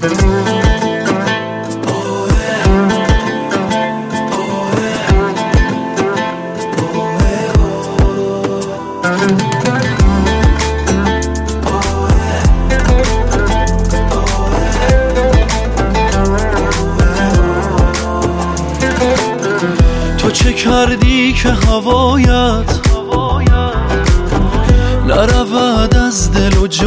تو چه کردی که هوایت نرود از دل و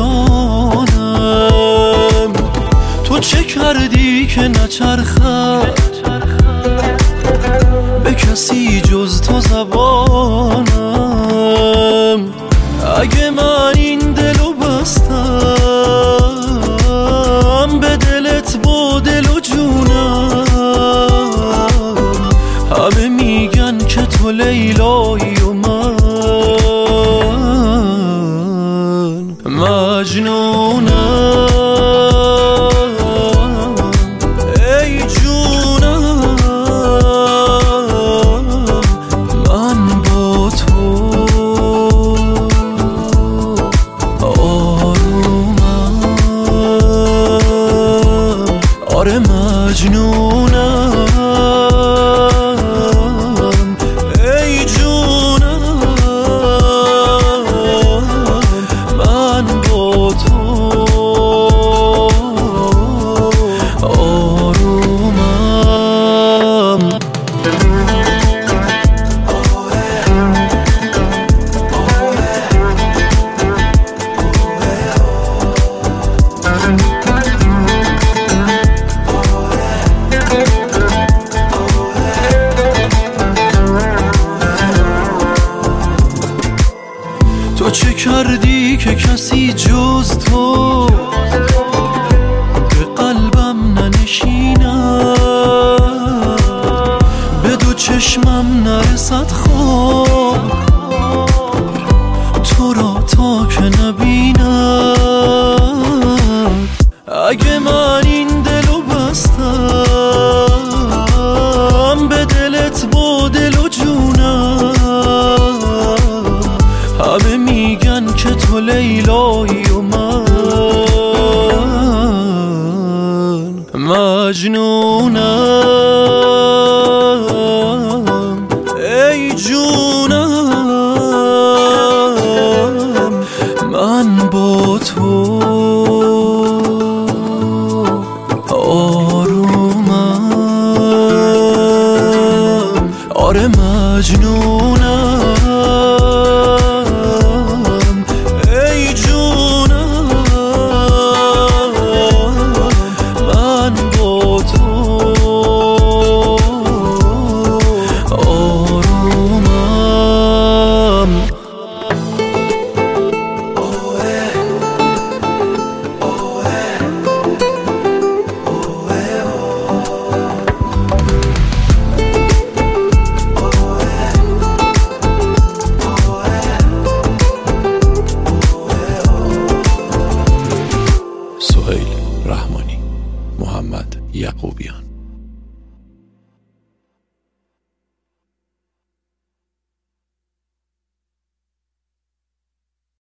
جانم؟ تو چه کردی که نچرخد به کسی جز تو زبانم؟ اگه من این دلو بستم به دلت با دل و جونم، همه میگن که تو لیلایی و من مجنونم. ای جونم من با تو آرومم، آره مجنونم. ای جونم من با تو آرومم. تو چه کردی که کسی جز تو به قلبم ننشیند، به دو چشمم نرسد خواب تو را تا که نبیند؟ اگه من این دلو بستم به دلت با دل و جونم، همه میگن که تو لیلایی و من مجنونم. ای جونم من با تو آرومم، آره مجنونم. ای جونم من با تو آرومم. سهیل رحمانی، محمد یعقوبیان.